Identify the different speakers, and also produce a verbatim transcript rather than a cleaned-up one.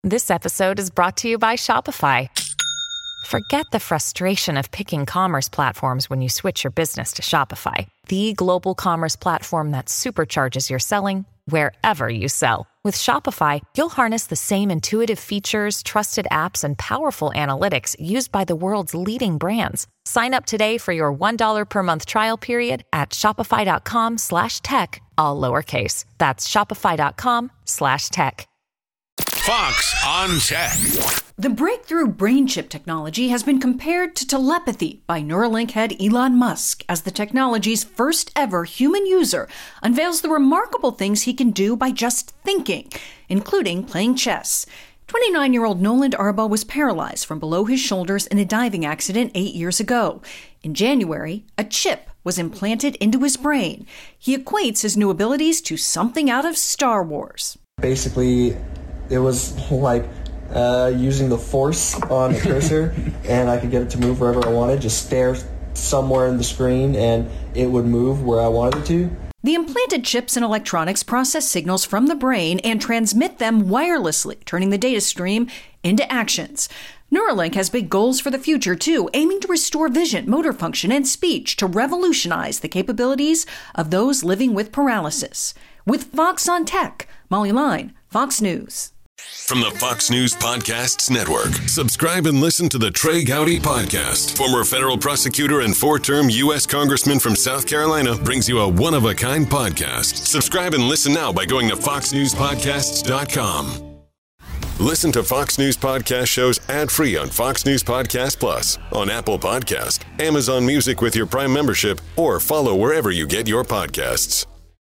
Speaker 1: This episode is brought to you by Shopify. Forget the frustration of picking commerce platforms when you switch your business to Shopify, the global commerce platform that supercharges your selling wherever you sell. With Shopify, you'll harness the same intuitive features, trusted apps, and powerful analytics used by the world's leading brands. Sign up today for your one dollar per month trial period at shopify.com slash tech, all lowercase. That's shopify.com slash tech.
Speaker 2: Fox on Tech.
Speaker 3: The breakthrough brain chip technology has been compared to telepathy by Neuralink head Elon Musk as the technology's first ever human user unveils the remarkable things he can do by just thinking, including playing chess. twenty-nine-year-old Noland Arbaugh was paralyzed from below his shoulders in a diving accident eight years ago. In January, a chip was implanted into his brain. He equates his new abilities to something out of Star Wars.
Speaker 4: Basically, it was like uh, using the Force on a cursor, and I could get it to move wherever I wanted. Just stare somewhere in the screen, and it would move where I wanted it to.
Speaker 3: The implanted chips and electronics process signals from the brain and transmit them wirelessly, turning the data stream into actions. Neuralink has big goals for the future, too, aiming to restore vision, motor function, and speech to revolutionize the capabilities of those living with paralysis. With Fox on Tech, Molly Line, Fox News.
Speaker 2: From the Fox News Podcasts Network, subscribe and listen to the Trey Gowdy Podcast. Former federal prosecutor and four-term U S Congressman from South Carolina brings you a one-of-a-kind podcast. Subscribe and listen now by going to fox news podcasts dot com. Listen to Fox News Podcast shows ad-free on Fox News Podcast Plus, on Apple Podcast, Amazon Music with your Prime membership, or follow wherever you get your podcasts.